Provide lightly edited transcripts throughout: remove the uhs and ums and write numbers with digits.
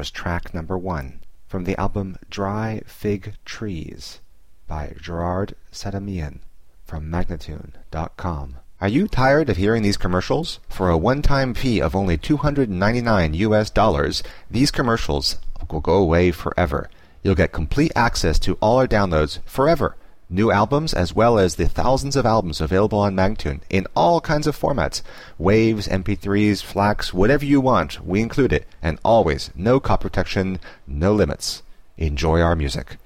was track number 1 from the album Dry Fig Trees by Gerard Sadamian from Magnatune.com. Are you tired of hearing these commercials? For a one-time fee of only $299, these commercials will go away forever. You'll get complete access to all our downloads forever. New albums as well as the thousands of albums available on Magnatune in all kinds of formats. Waves, MP3s, FLACs, whatever you want, we include it. And always, no copy protection, no limits. Enjoy our music.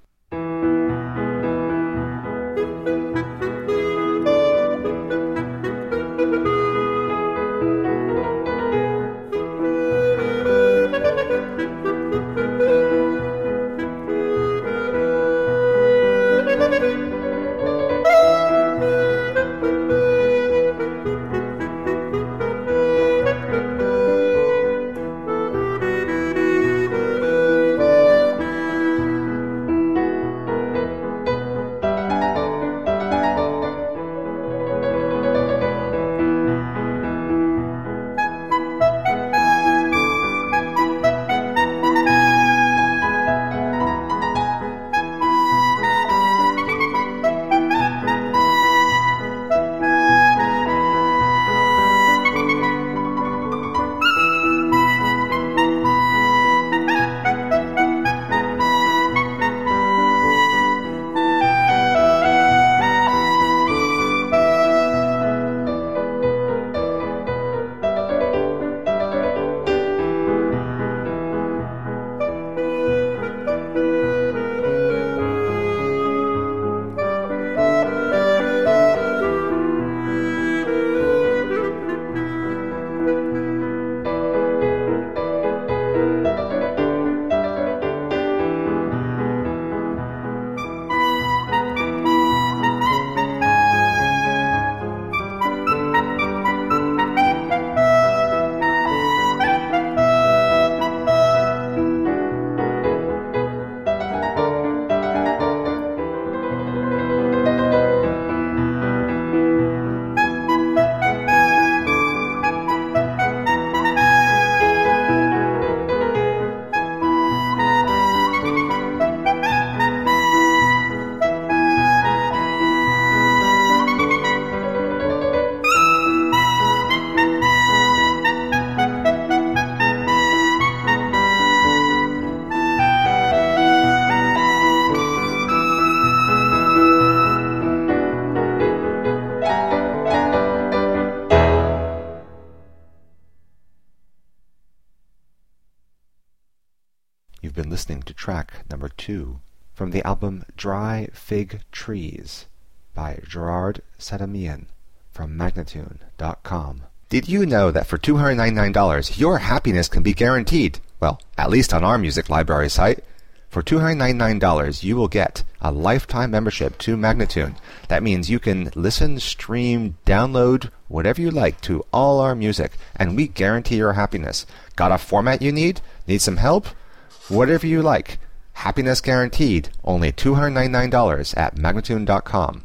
You've been listening to track number 2 from the album Dry Fig Trees by Gerard Sadamian from Magnatune.com. Did you know that for $299 your happiness can be guaranteed? Well, at least on our music library site. For $299 you will get a lifetime membership to Magnatune. That means you can listen, stream, download, whatever you like to all our music, and we guarantee your happiness. Got a format you need? Need some help? Whatever you like. Happiness guaranteed. Only $299 at Magnatune.com.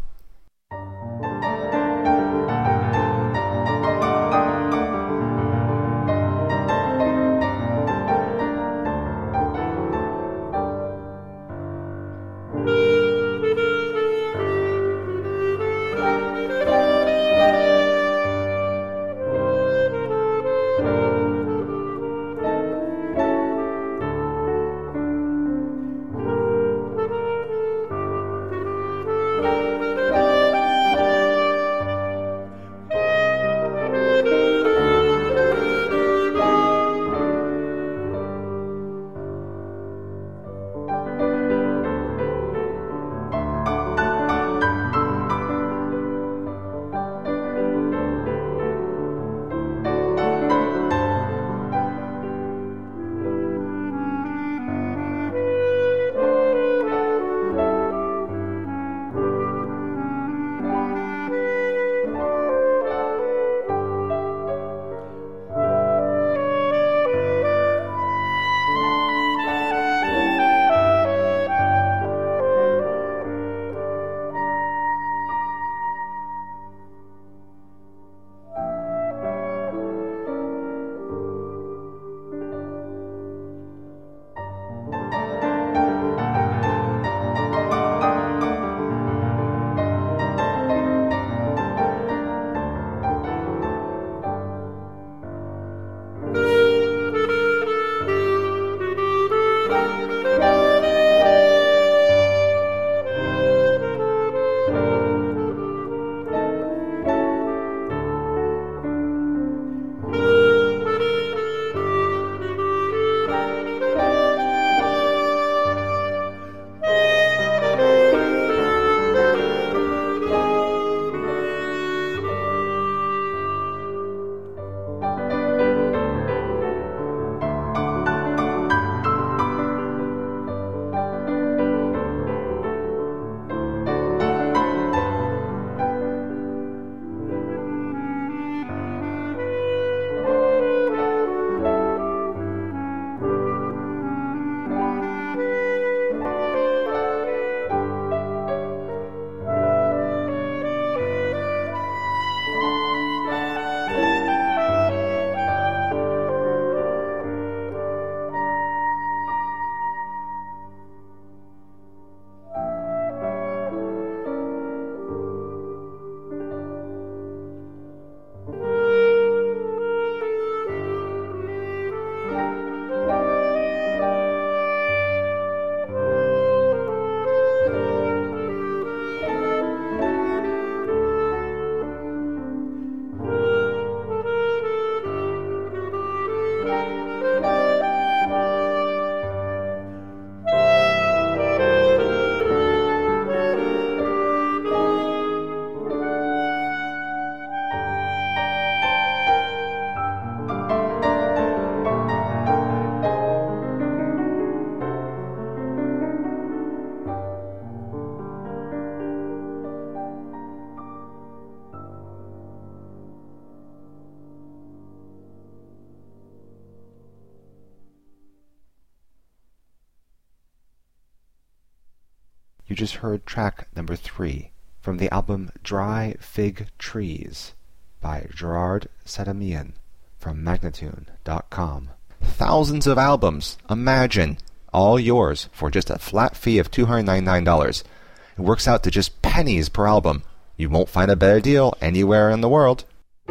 You just heard track number 3 from the album Dry Fig Trees by Gerard Sadamian from Magnatune.com. Thousands of albums, imagine, all yours for just a flat fee of $299. It works out to just pennies per album. You won't find a better deal anywhere in the world.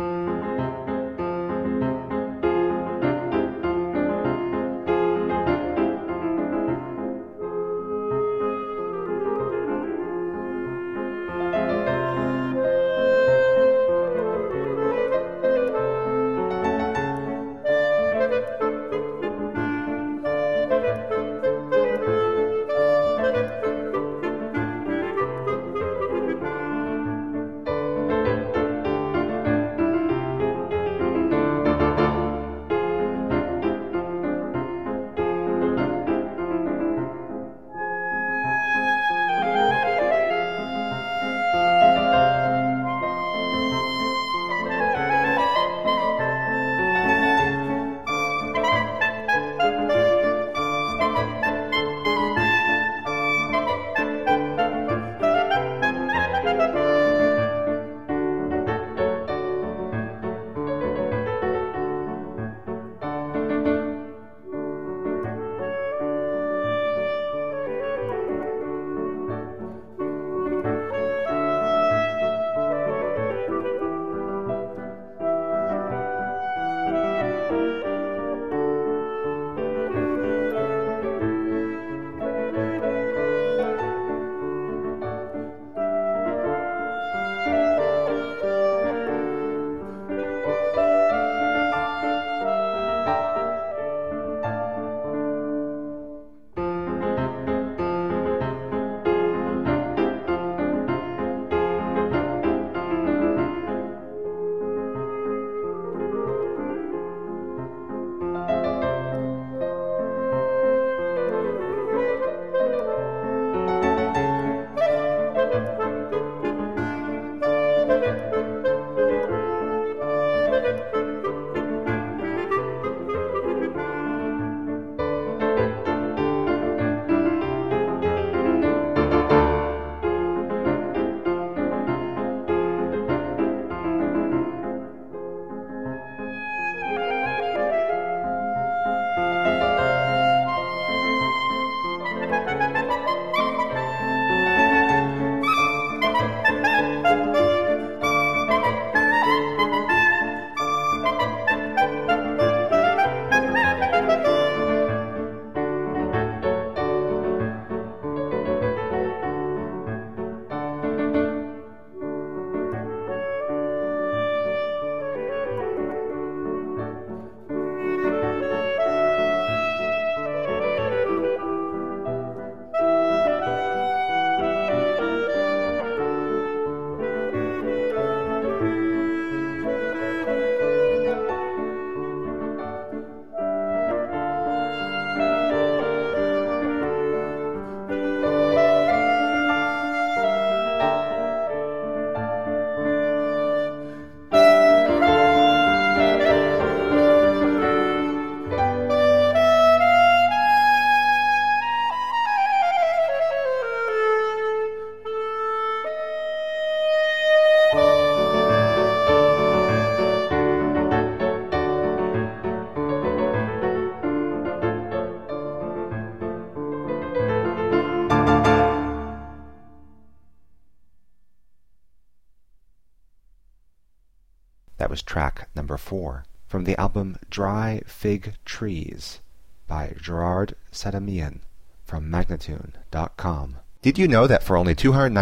That was track number 4 from the album Dry Fig Trees by Gerard Sadamian from Magnatune.com. Did you know that for only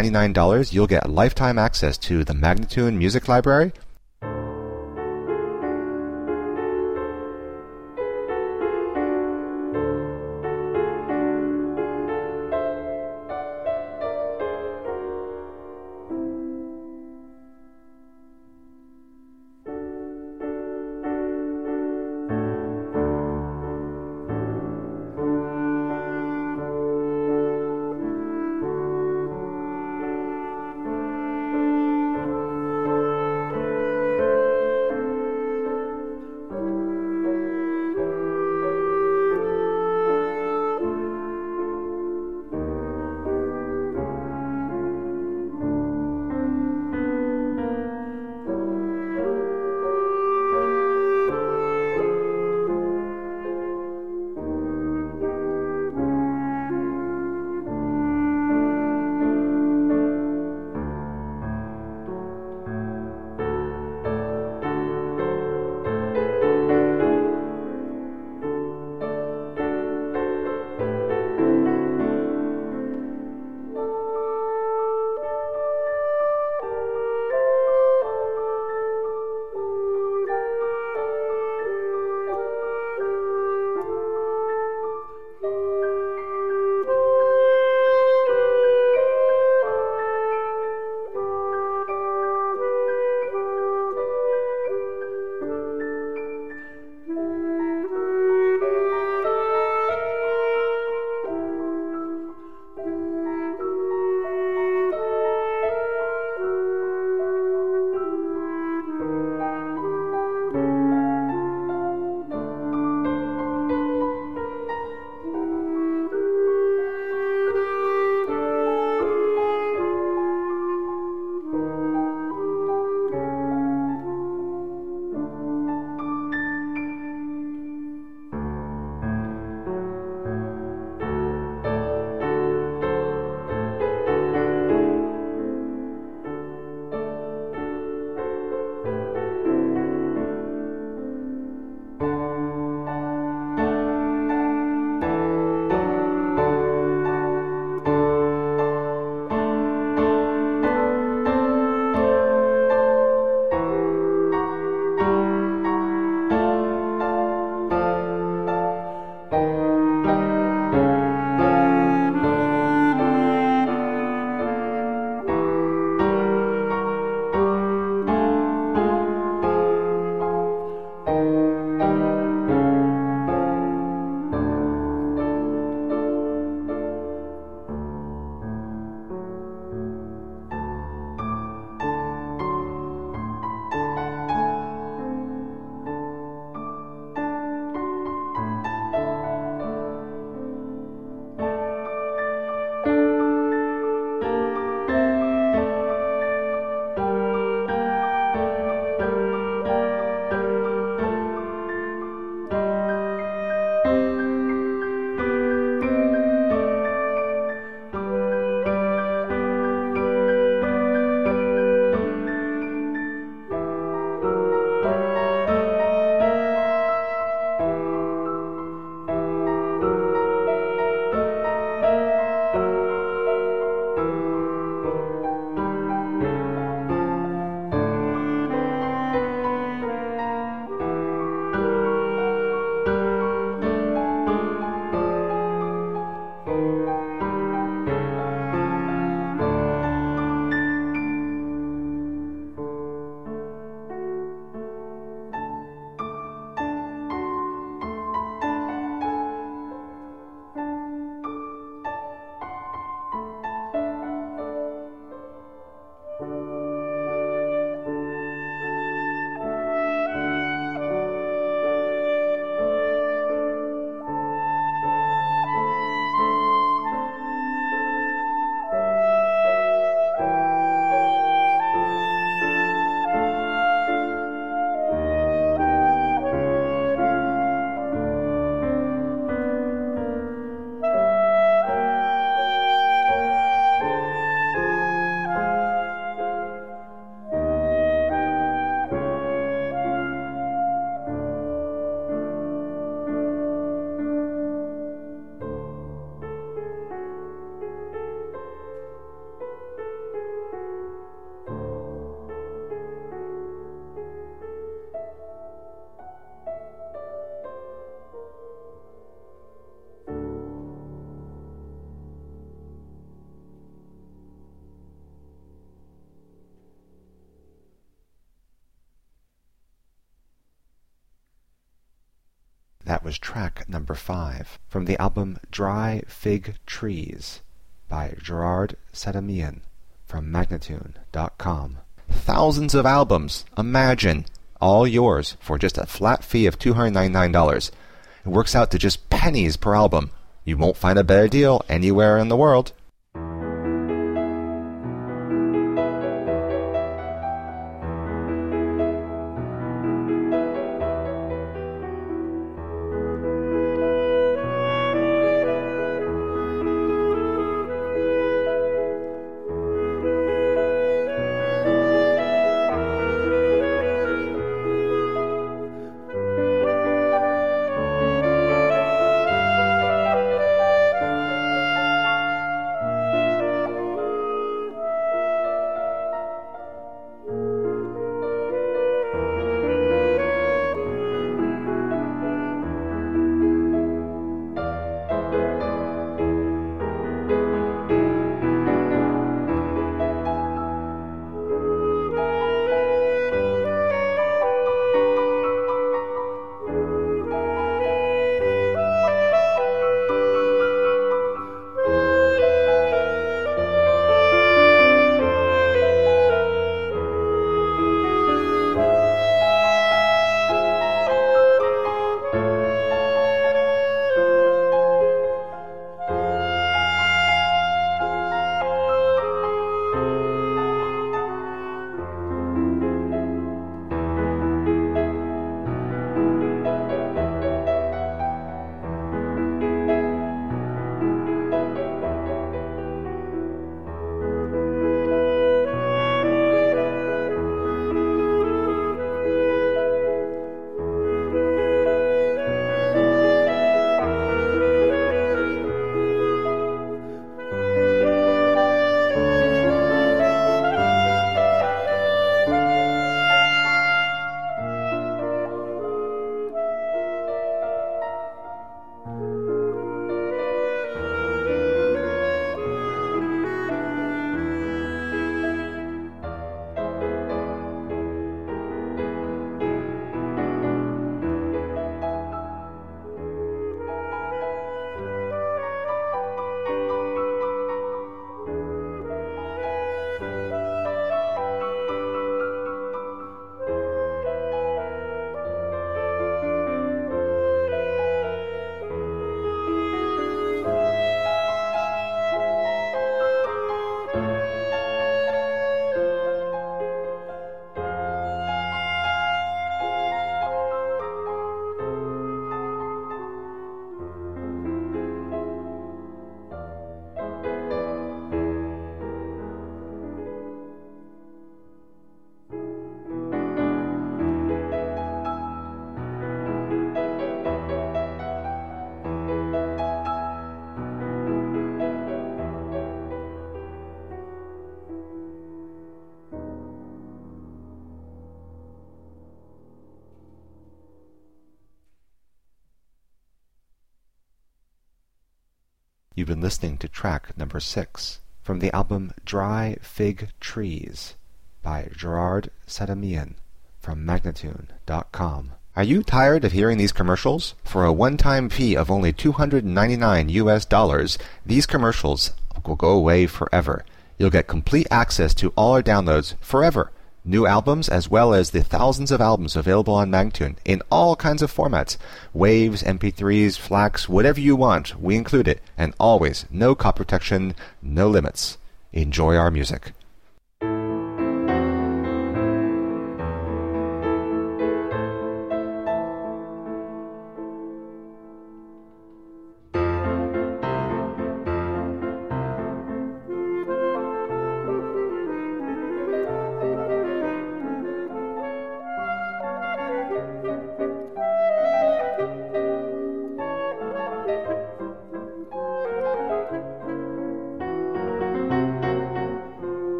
$299 you'll get lifetime access to the Magnatune Music Library? That was track number 5 from the album Dry Fig Trees by Gerard Sadamian from Magnatune.com. Thousands of albums, imagine, all yours for just a flat fee of $299. It works out to just pennies per album. You won't find a better deal anywhere in the world. You've been listening to track number 6 from the album Dry Fig Trees by Gerard Sadamian from Magnatune.com. Are you tired of hearing these commercials? For a one-time fee of only $299, these commercials will go away forever. You'll get complete access to all our downloads forever. New albums as well as the thousands of albums available on Magnatune in all kinds of formats. Waves, MP3s, FLACs, whatever you want, we include it. And always, no copy protection, no limits. Enjoy our music.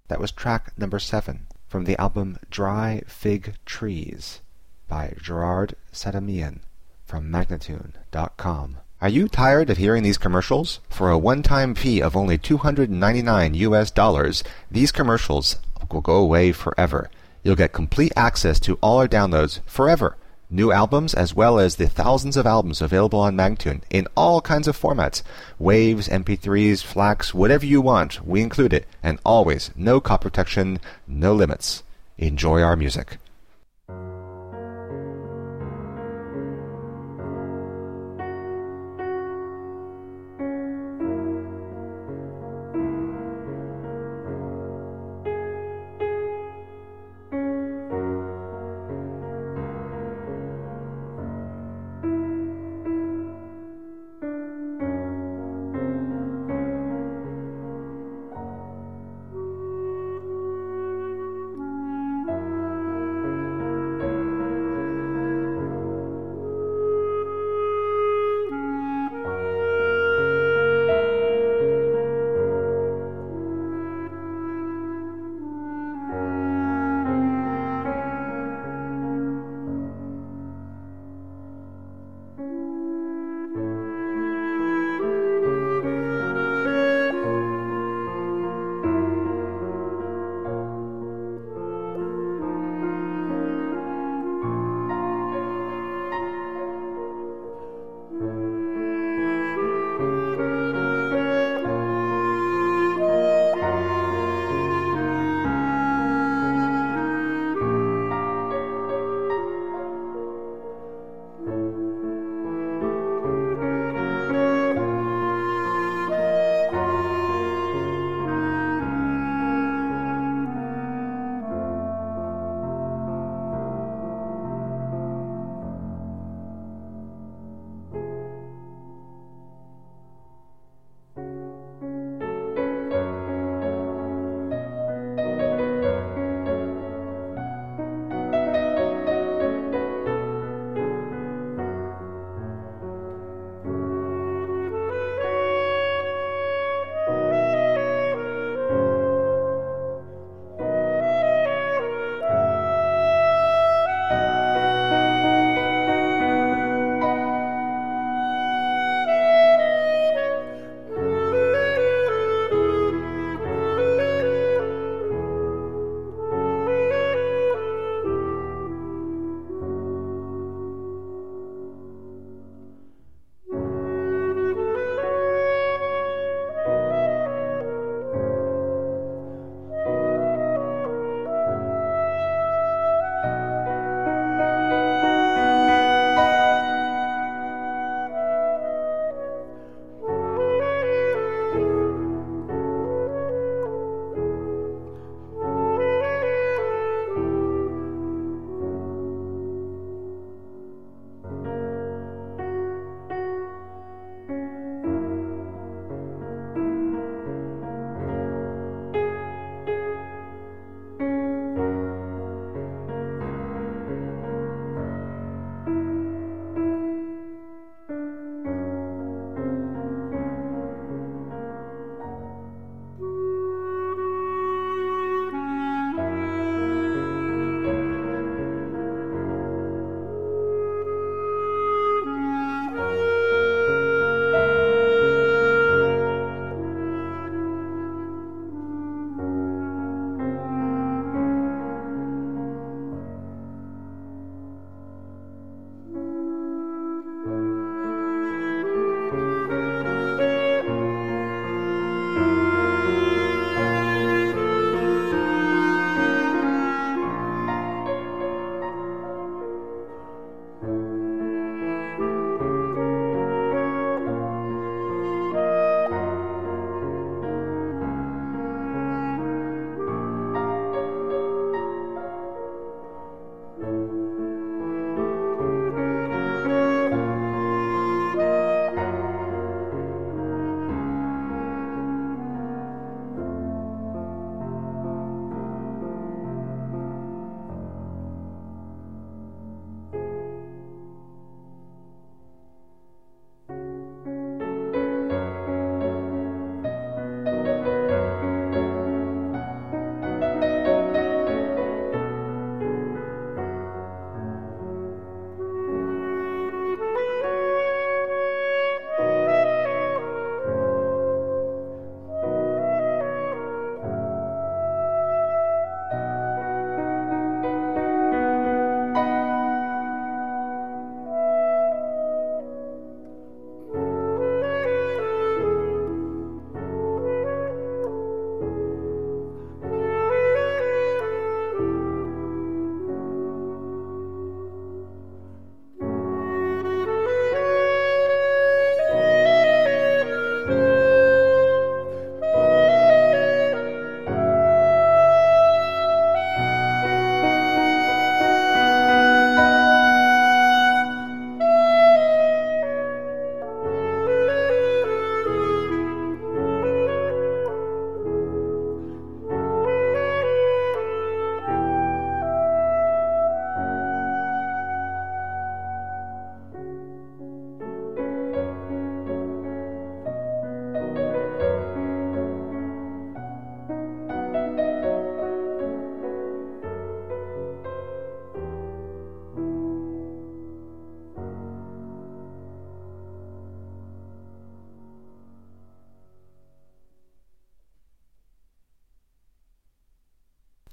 That was track number 7 from the album Dry Fig Trees by Gerard Sadamian from Magnatune.com. Are you tired of hearing these commercials? For a one-time fee of only $299, these commercials will go away forever. You'll get complete access to all our downloads forever. New albums as well as the thousands of albums available on Magnatune in all kinds of formats. Waves, MP3s, FLACs, whatever you want, we include it. And always, no copy protection, no limits. Enjoy our music.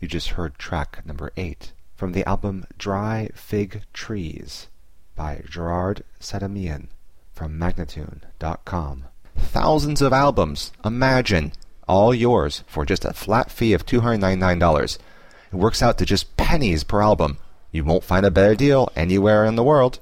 You just heard track number 8 from the album Dry Fig Trees by Gerard Sadamian from Magnatune.com. Thousands of albums, imagine, all yours for just a flat fee of $299. It works out to just pennies per album. You won't find a better deal anywhere in the world.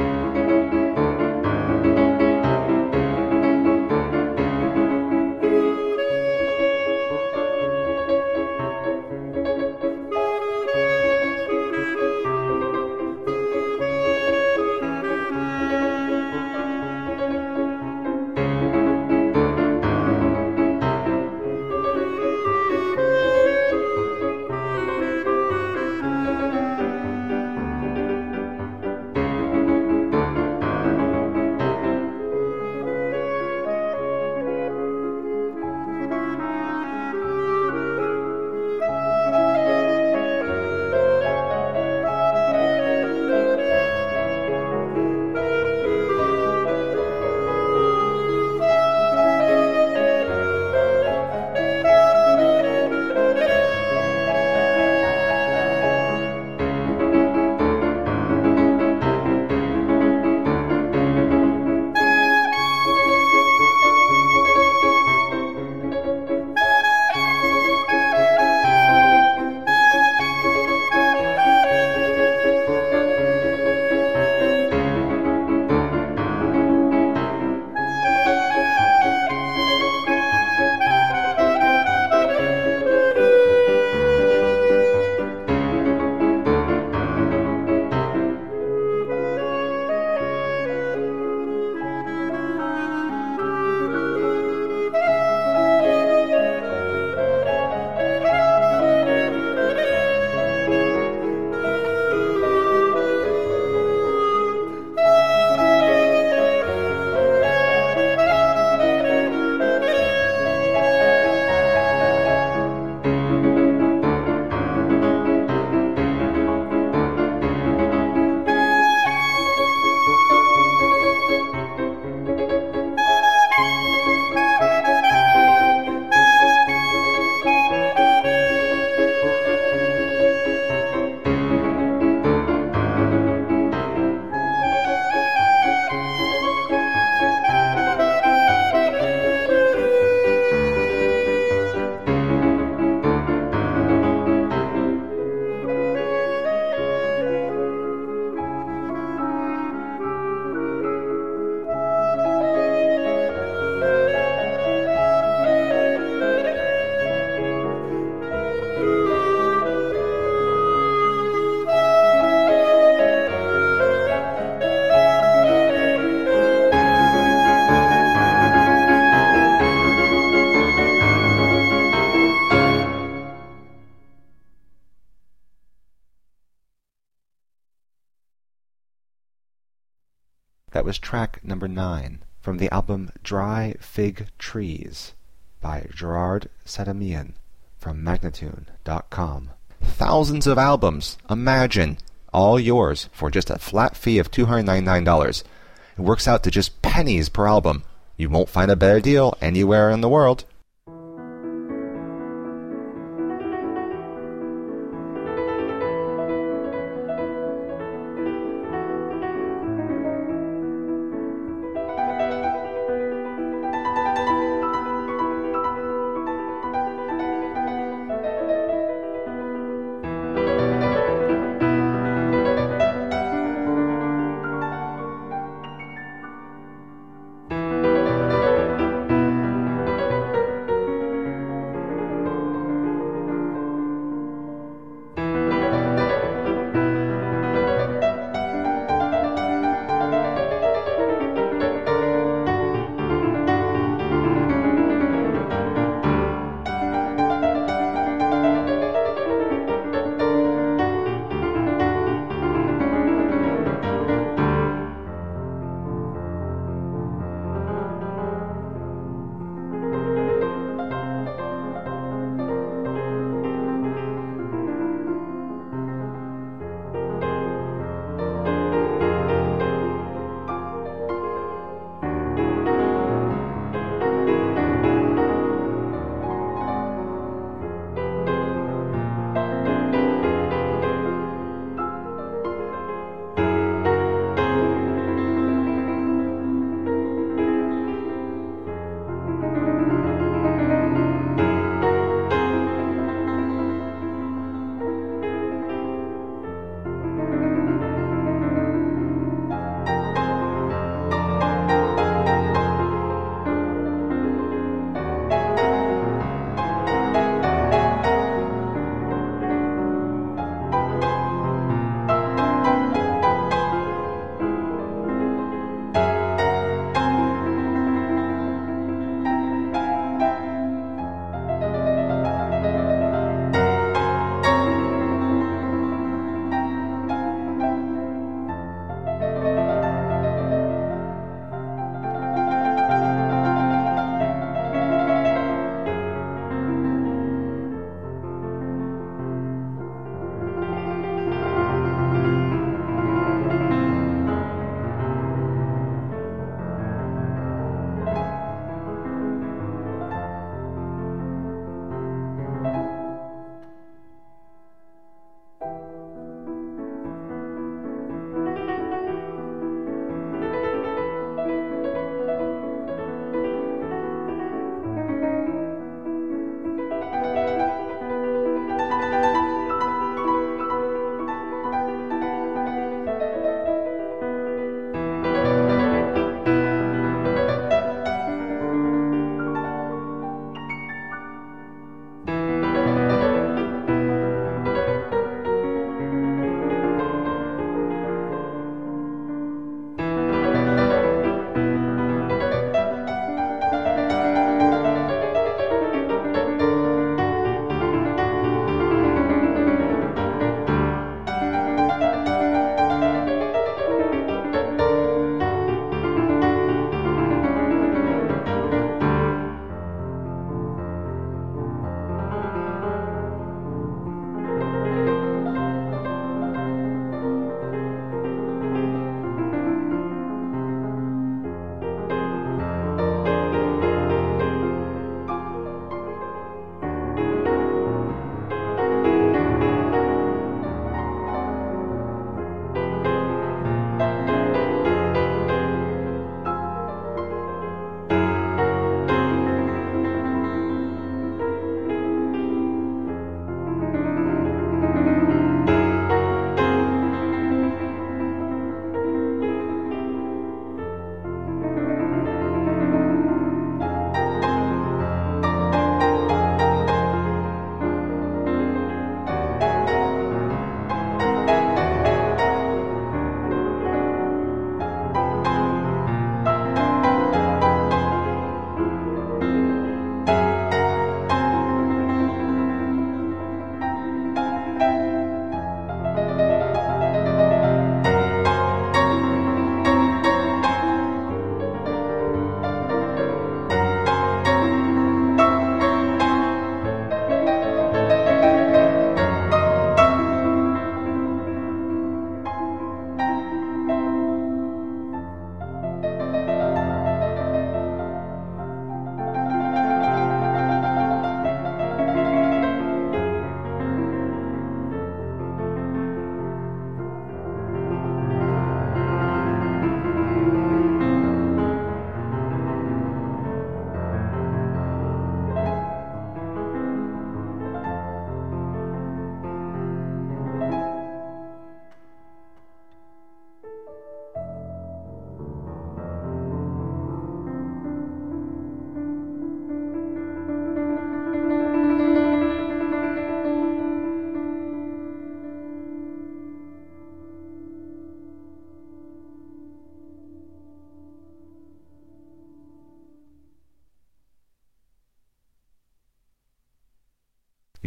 That was track number 9 from the album Dry Fig Trees by Gerard Sadamian from Magnatune.com. Thousands of albums, imagine, all yours for just a flat fee of $299. It works out to just pennies per album. You won't find a better deal anywhere in the world.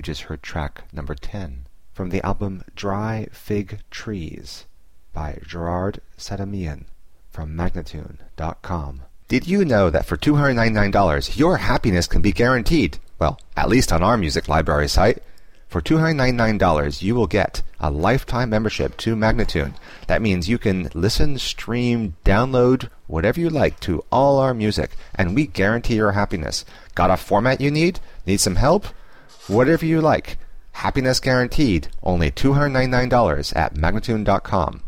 You just heard track number 10 from the album Dry Fig Trees by Gerard Sadamian from Magnatune.com. Did you know that for $299 your happiness can be guaranteed? Well, at least on our music library site. For $299 you will get a lifetime membership to Magnatune. That means you can listen, stream, download, whatever you like to all our music, and we guarantee your happiness. Got a format you need? Need some help? Whatever you like. Happiness guaranteed. Only $299 at Magnatune.com.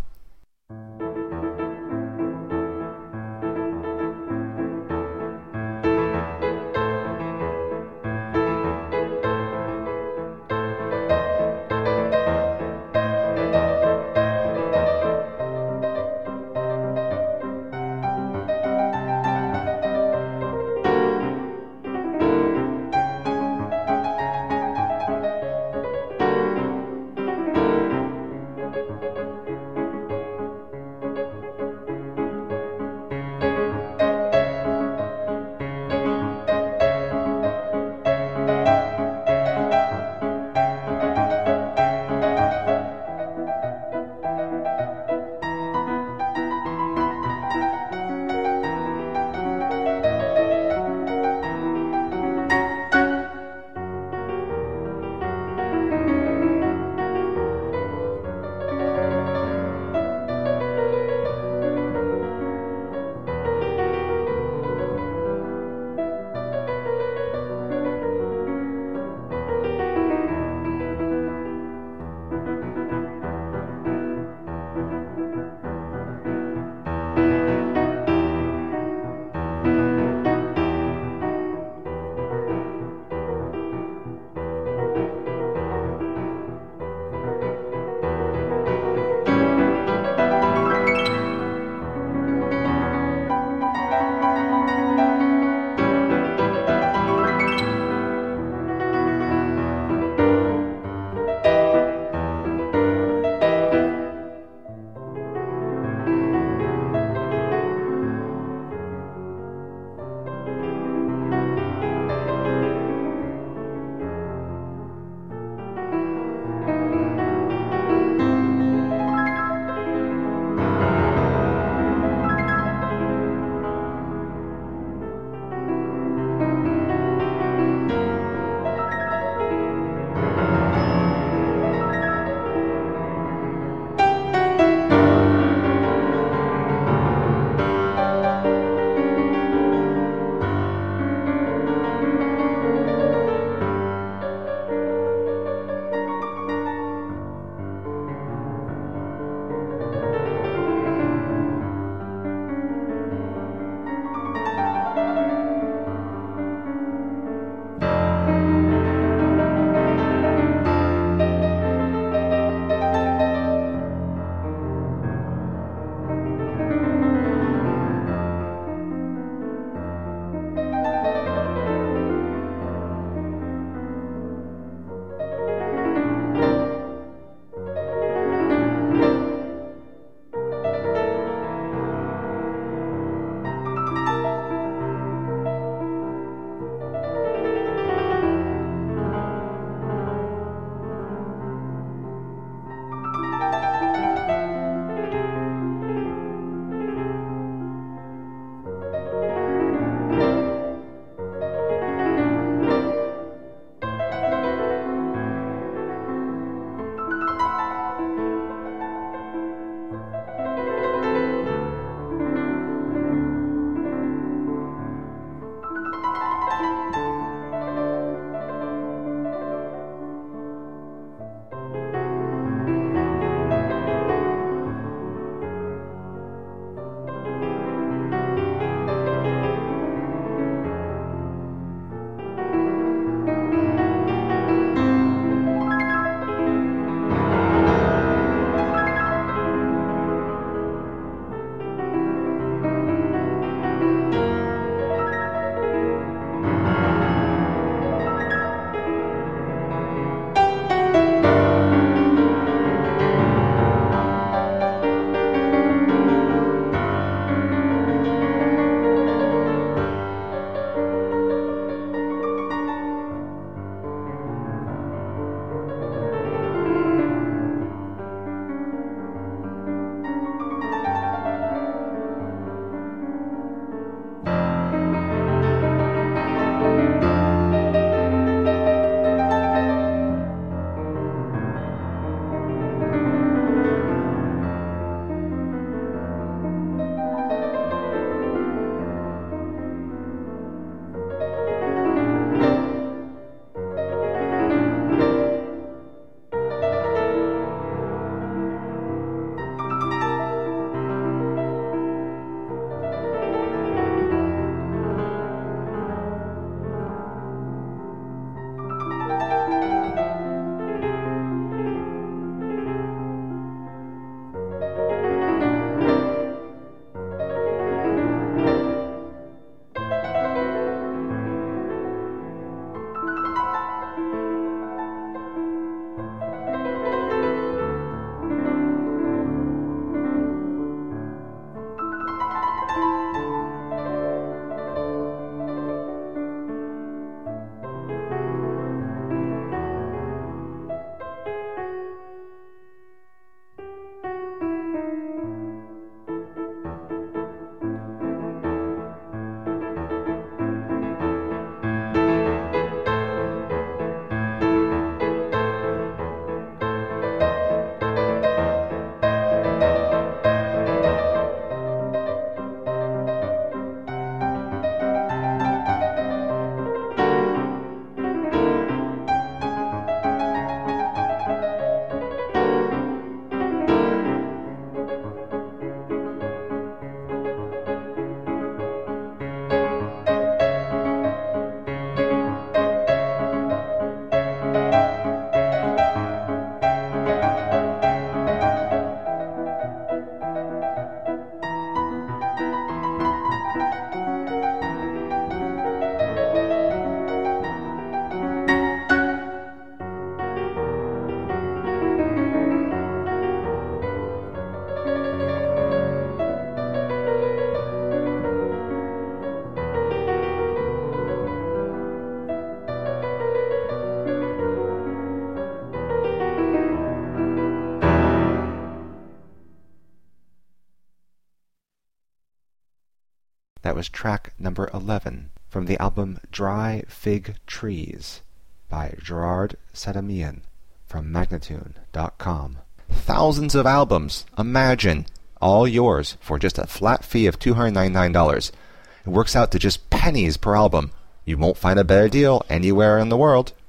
That was track number 11 from the album Dry Fig Trees by Gerard Sadamian from Magnatune.com. Thousands of albums, imagine, all yours for just a flat fee of $299. It works out to just pennies per album. You won't find a better deal anywhere in the world.